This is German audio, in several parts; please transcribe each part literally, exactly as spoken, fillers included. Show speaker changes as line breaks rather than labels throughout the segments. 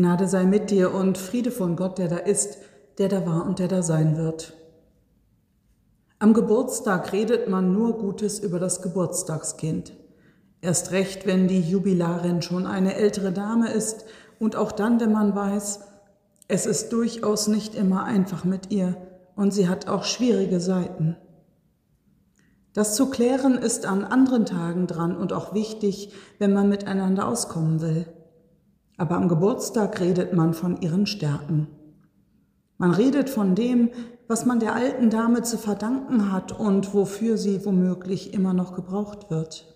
Gnade sei mit dir und Friede von Gott, der da ist, der da war und der da sein wird. Am Geburtstag redet man nur Gutes über das Geburtstagskind. Erst recht, wenn die Jubilarin schon eine ältere Dame ist und auch dann, wenn man weiß, es ist durchaus nicht immer einfach mit ihr und sie hat auch schwierige Seiten. Das zu klären ist an anderen Tagen dran und auch wichtig, wenn man miteinander auskommen will. Aber am Geburtstag redet man von ihren Stärken. Man redet von dem, was man der alten Dame zu verdanken hat und wofür sie womöglich immer noch gebraucht wird.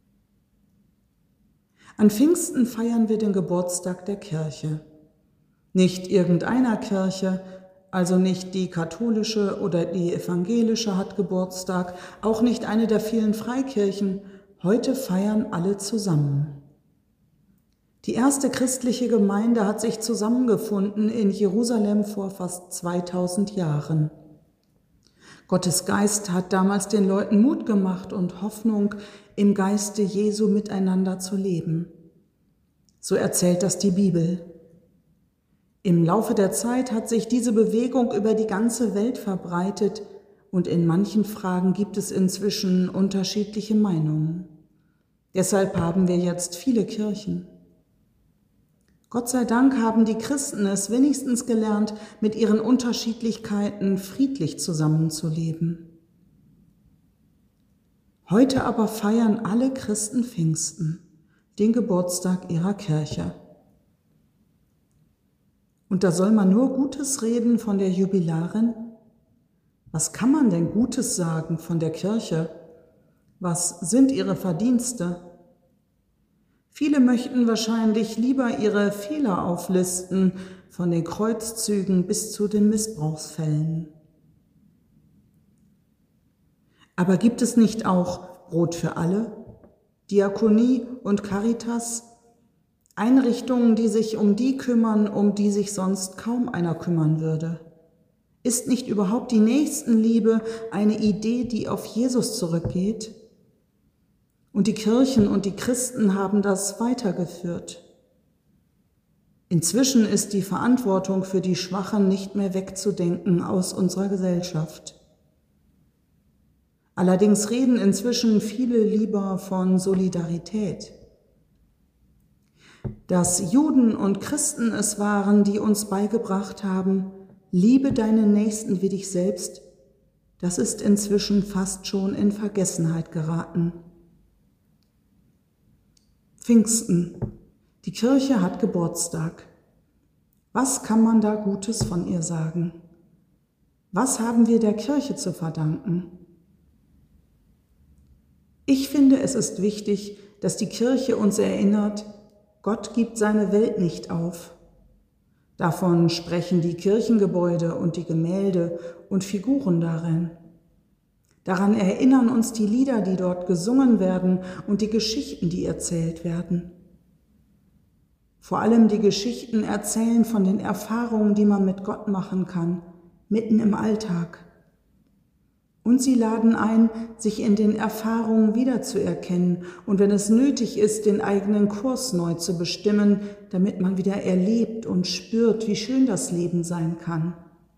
An Pfingsten feiern wir den Geburtstag der Kirche. Nicht irgendeiner Kirche, also nicht die katholische oder die evangelische hat Geburtstag, auch nicht eine der vielen Freikirchen. Heute feiern alle zusammen. Die erste christliche Gemeinde hat sich zusammengefunden in Jerusalem vor fast zweitausend Jahren. Gottes Geist hat damals den Leuten Mut gemacht und Hoffnung, im Geiste Jesu miteinander zu leben. So erzählt das die Bibel. Im Laufe der Zeit hat sich diese Bewegung über die ganze Welt verbreitet und in manchen Fragen gibt es inzwischen unterschiedliche Meinungen. Deshalb haben wir jetzt viele Kirchen. Gott sei Dank haben die Christen es wenigstens gelernt, mit ihren Unterschiedlichkeiten friedlich zusammenzuleben. Heute aber feiern alle Christen Pfingsten, den Geburtstag ihrer Kirche. Und da soll man nur Gutes reden von der Jubilarin? Was kann man denn Gutes sagen von der Kirche? Was sind ihre Verdienste? Viele möchten wahrscheinlich lieber ihre Fehler auflisten, von den Kreuzzügen bis zu den Missbrauchsfällen. Aber gibt es nicht auch Brot für alle, Diakonie und Caritas, Einrichtungen, die sich um die kümmern, um die sich sonst kaum einer kümmern würde? Ist nicht überhaupt die Nächstenliebe eine Idee, die auf Jesus zurückgeht? Und die Kirchen und die Christen haben das weitergeführt. Inzwischen ist die Verantwortung für die Schwachen nicht mehr wegzudenken aus unserer Gesellschaft. Allerdings reden inzwischen viele lieber von Solidarität. Dass Juden und Christen es waren, die uns beigebracht haben, liebe deinen Nächsten wie dich selbst, das ist inzwischen fast schon in Vergessenheit geraten. Pfingsten. Die Kirche hat Geburtstag. Was kann man da Gutes von ihr sagen? Was haben wir der Kirche zu verdanken? Ich finde, es ist wichtig, dass die Kirche uns erinnert, Gott gibt seine Welt nicht auf. Davon sprechen die Kirchengebäude und die Gemälde und Figuren darin. Daran erinnern uns die Lieder, die dort gesungen werden und die Geschichten, die erzählt werden. Vor allem die Geschichten erzählen von den Erfahrungen, die man mit Gott machen kann, mitten im Alltag. Und sie laden ein, sich in den Erfahrungen wiederzuerkennen und wenn es nötig ist, den eigenen Kurs neu zu bestimmen, damit man wieder erlebt und spürt, wie schön das Leben sein kann.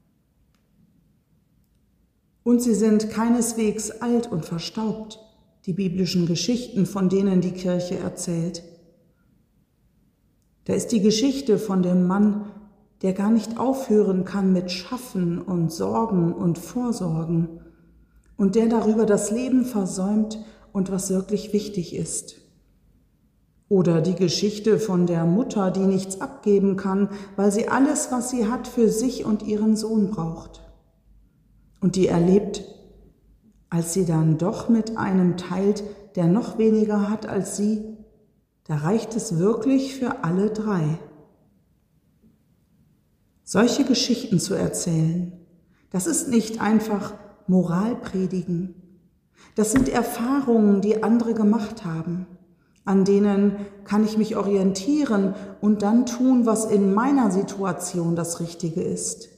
Und sie sind keineswegs alt und verstaubt, die biblischen Geschichten, von denen die Kirche erzählt. Da ist die Geschichte von dem Mann, der gar nicht aufhören kann mit Schaffen und Sorgen und Vorsorgen und der darüber das Leben versäumt und was wirklich wichtig ist. Oder die Geschichte von der Mutter, die nichts abgeben kann, weil sie alles, was sie hat, für sich und ihren Sohn braucht. Und die erlebt, als sie dann doch mit einem teilt, der noch weniger hat als sie, da reicht es wirklich für alle drei. Solche Geschichten zu erzählen, das ist nicht einfach Moral predigen. Das sind Erfahrungen, die andere gemacht haben. An denen kann ich mich orientieren und dann tun, was in meiner Situation das Richtige ist.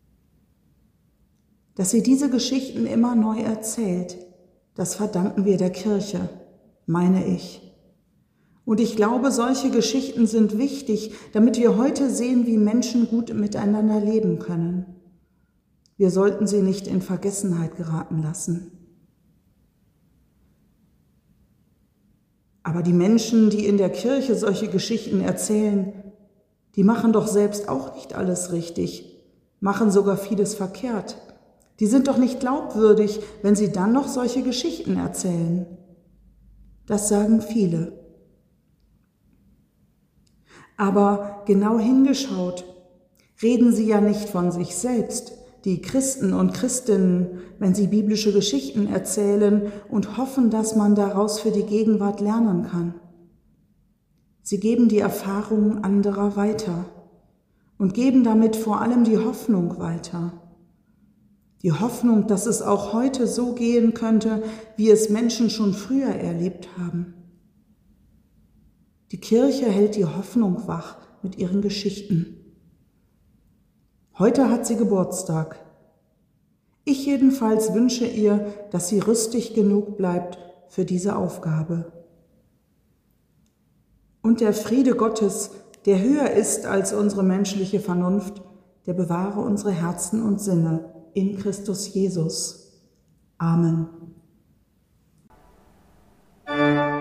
Dass sie diese Geschichten immer neu erzählt, das verdanken wir der Kirche, meine ich. Und ich glaube, solche Geschichten sind wichtig, damit wir heute sehen, wie Menschen gut miteinander leben können. Wir sollten sie nicht in Vergessenheit geraten lassen. Aber die Menschen, die in der Kirche solche Geschichten erzählen, die machen doch selbst auch nicht alles richtig, machen sogar vieles verkehrt. Die sind doch nicht glaubwürdig, wenn sie dann noch solche Geschichten erzählen. Das sagen viele. Aber genau hingeschaut, reden sie ja nicht von sich selbst, die Christen und Christinnen, wenn sie biblische Geschichten erzählen und hoffen, dass man daraus für die Gegenwart lernen kann. Sie geben die Erfahrungen anderer weiter und geben damit vor allem die Hoffnung weiter. Die Hoffnung, dass es auch heute so gehen könnte, wie es Menschen schon früher erlebt haben. Die Kirche hält die Hoffnung wach mit ihren Geschichten. Heute hat sie Geburtstag. Ich jedenfalls wünsche ihr, dass sie rüstig genug bleibt für diese Aufgabe. Und der Friede Gottes, der höher ist als unsere menschliche Vernunft, der bewahre unsere Herzen und Sinne in Christus Jesus. Amen.